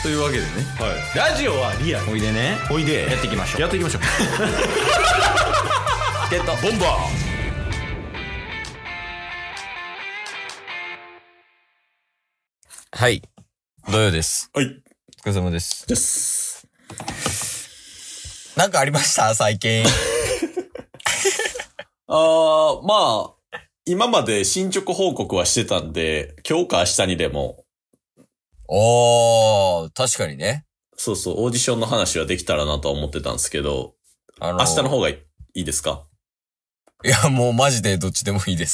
というわけでね、 はい、ラジオはリアル。 おいでね、 おいでやっていきましょう。 やっていきましょう。 ゲットボンバー。 はい、土曜です。 はい、 お疲れ様です。 です。 なんかありました最近？ まあ今まで進捗報告はしてたんで、今日か明日にでも。 確かにね。 そうそう、オーディションの話はできたらなとは思ってたんですけど、明日の方がいいですか？ いや、もうマジでどっちでもいいです。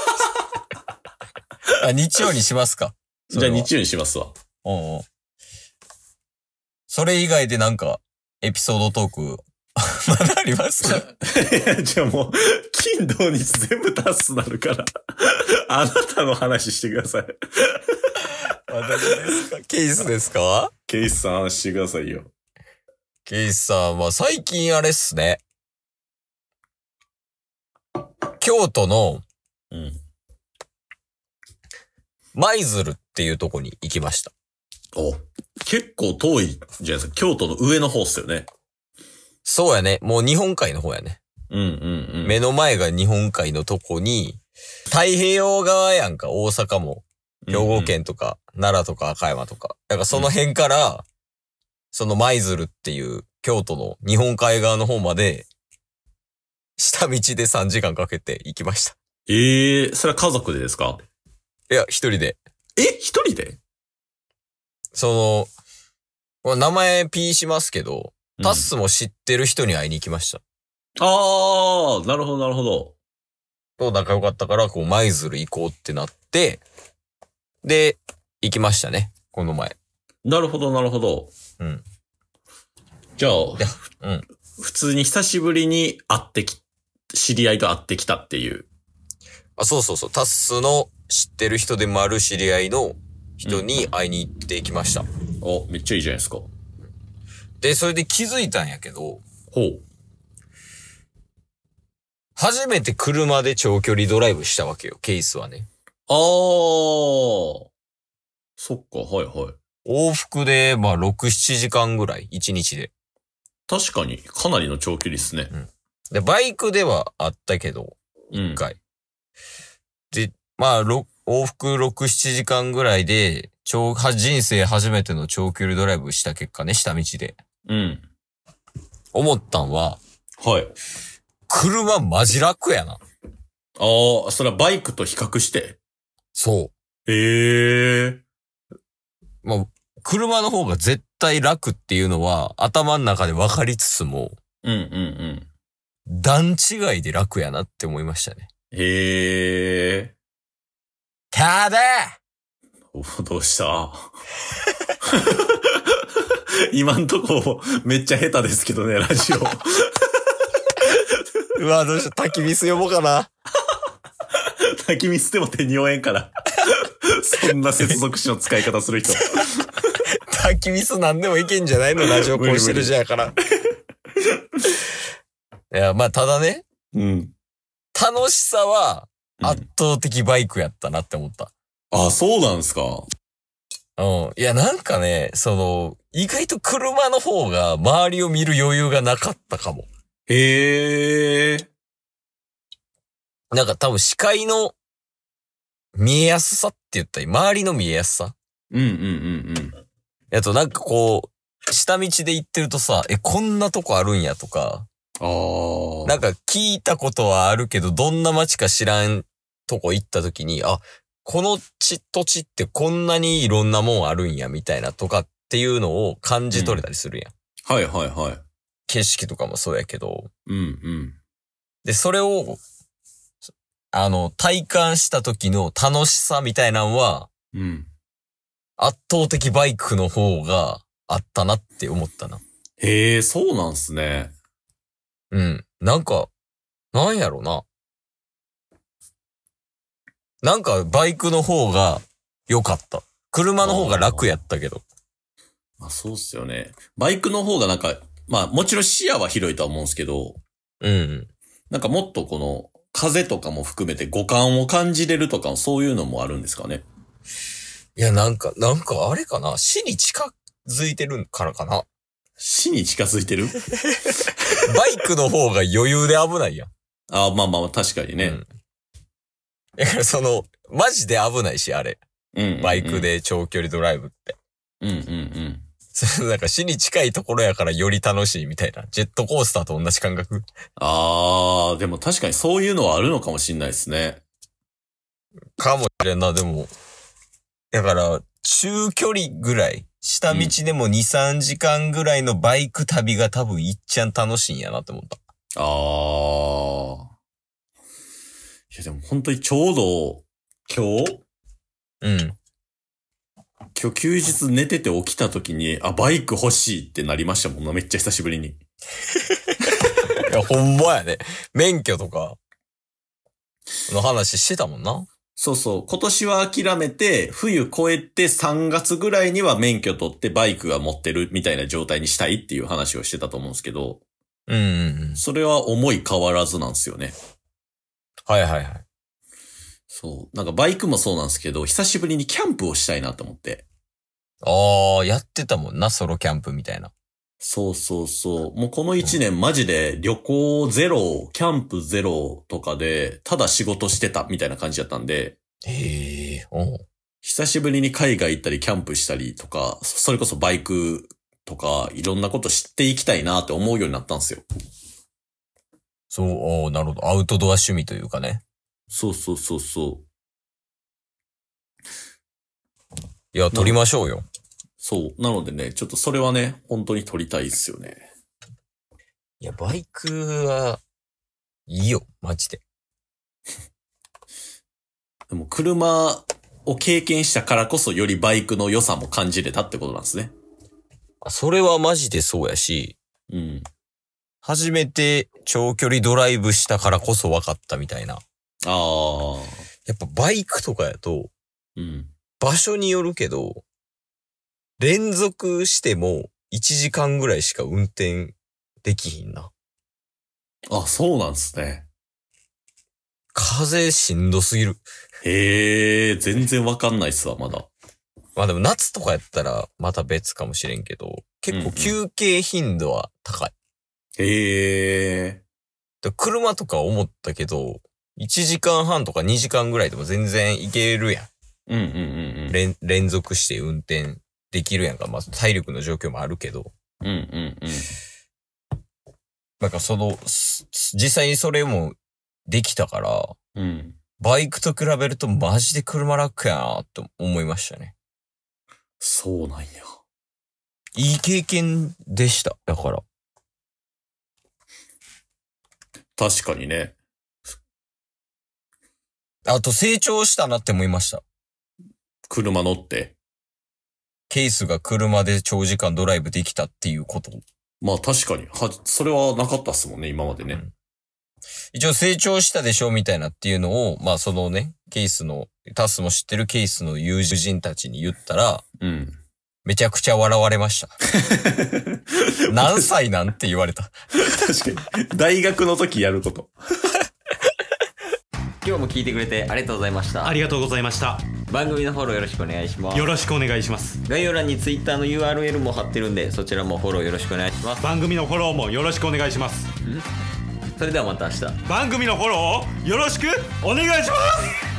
日曜にしますか？ じゃあ日曜にしますわ。 うんうん。それ以外でなんか、エピソードトーク、まだありますか？ じゃあもう、金土日全部タスなるから、あなたの話してください。 私ですか？ケイスですか？ ケイスさん話してくださいよ。 ケイスさんは最近あれっすね。京都の、舞鶴っていうとこに行きました。 お、結構遠いじゃないですか。京都の上の方っすよね。 そうやね。もう日本海の方やね。目の前が日本海のとこに、太平洋側やんか、大阪も。兵庫県とか、奈良とか、和歌山とか。だからその辺から、その舞鶴っていう京都の日本海側の方まで、下道で3時間かけて行きました。 それは家族でですか？ いや、一人で。 一人で？ 名前 P しますけど、タッスも知ってる人に会いに行きました。 なるほど、なるほど。 と仲良かったから、舞鶴行こうってなって、で、行きましたね、この前。 なるほど、なるほど。じゃあ、普通に久しぶりに知り合いと会ってきたっていう。 そうそうそう、タッスの知ってる人でもある知り合いの人に会いに行ってきました。 めっちゃいいじゃないですか。 で、それで気づいたんやけど、 ほう。 初めて車で長距離ドライブしたわけよ、ケースはね。 そっか、はいはい。 往復で、6、7時間ぐらい、1日で。 確かに、かなりの長距離っすね。 で、バイクではあったけど、1回。で、往復6、7時間ぐらいで、人生初めての長距離ドライブした結果ね、下道で。思ったんは、 はい。 車マジ楽やな。 それはバイクと比較して？ そう。車の方が絶対楽っていうのは頭の中で分かりつつも、段違いで楽やなって思いましたね。ただどうした今んとこめっちゃ下手ですけどね、ラジオ。 うわ、どうした？焚き火吸呼ぼうかな。 焚き火吸っても手に負えんから。そんな接続詞の使い方する人。 焚き火吸なんでもいけんじゃないの？ラジオこうしてるじゃやから。いや、ただね。楽しさは圧倒的バイクやったなって思った。 そうなんすか？ いや、なんかね、意外と車の方が周りを見る余裕がなかったかも。なんか多分視界の見えやすさって言ったり、周りの見えやすさ。あとなんか下道で行ってるとさ、こんなとこあるんやとか。なんか聞いたことはあるけど、どんな街か知らんとこ行った時に、この土地ってこんなにいろんなもんあるんやみたいなとかっていうのを感じ取れたりするやん。 はいはいはい。 景色とかもそうやけど。で、それを、体感した時の楽しさみたいなのは、圧倒的バイクの方があったなって思ったな。 そうなんすね。 なんか、なんやろな。なんかバイクの方が良かった。車の方が楽やったけど。 そうっすよね。バイクの方がなんか、もちろん視野は広いとは思うんですけど、なんかもっと風とかも含めて五感を感じれるとか、そういうのもあるんですかね。 いや、なんかあれかな。死に近づいてるからかな。 死に近づいてるバイクの方が余裕で危ないやん。 ああ、まあまあ、確かにね。 だからマジで危ないし、あれ。バイクで長距離ドライブって。なんか死に近いところやからより楽しいみたいな。ジェットコースターと同じ感覚。 ああ、でも確かにそういうのはあるのかもしんないですね。 かもしれんな、でも。だから、中距離ぐらい、下道でも2、3時間ぐらいのバイク旅が多分いっちゃん楽しいんやなって思った。 ああ。いやでも本当にちょうど、今日休日寝てて起きた時に、バイク欲しいってなりましたもんな、めっちゃ久しぶりに。いや、ほんまやね。免許とか、の話してたもんな。 そうそう。今年は諦めて、冬越えて3月ぐらいには免許取ってバイクが持ってるみたいな状態にしたいっていう話をしてたと思うんですけど。それは思い変わらずなんですよね。 はいはいはい。 そう。なんかバイクもそうなんですけど、久しぶりにキャンプをしたいなと思って。 やってたもんな、ソロキャンプみたいな。 そうそうそう。もうこの1年マジで旅行ゼロ、キャンプゼロとかで、ただ仕事してたみたいな感じだったんで。久しぶりに海外行ったりキャンプしたりとか、それこそバイクとかいろんなこと知っていきたいなって思うようになったんですよ。 そう、なるほど。アウトドア趣味というかね。 そうそうそうそう。 いや、撮りましょうよ。 そう。なのでね、ちょっとそれはね、本当に撮りたいっすよね。 いや、バイクは、いいよ、マジで。 でも、車を経験したからこそ、よりバイクの良さも感じれたってことなんですね。 それはマジでそうやし、初めて長距離ドライブしたからこそ分かったみたいな。やっぱバイクとかやと、場所によるけど、連続しても1時間ぐらいしか運転できひんな。 そうなんすね。 風しんどすぎる。 全然わかんないっすわ、まだ。 まあでも夏とかやったらまた別かもしれんけど、結構休憩頻度は高い。車とか思ったけど、1時間半とか2時間ぐらいでも全然いけるやん。連続して運転できるやんか。まあ体力の状況もあるけど。なんか実際にそれもできたから、バイクと比べるとマジで車楽やなって思いましたね。 そうなんや。 いい経験でした。だから。 確かにね。 あと成長したなって思いました。 車乗って。 ケースが車で長時間ドライブできたっていうこと。 まあ確かに。それはなかったっすもんね、今までね。 一応成長したでしょみたいなっていうのを、まあそのね、タスも知ってるケースの友人たちに言ったら、めちゃくちゃ笑われました。何歳なんて言われた。 確かに。大学の時やること。 今日も聞いてくれてありがとうございました。 ありがとうございました。 番組のフォローよろしくお願いします。 よろしくお願いします。 概要欄に Twitter の URL も貼ってるんで、そちらもフォローよろしくお願いします。 番組のフォローもよろしくお願いします。 それではまた明日。 番組のフォローをよろしくお願いします。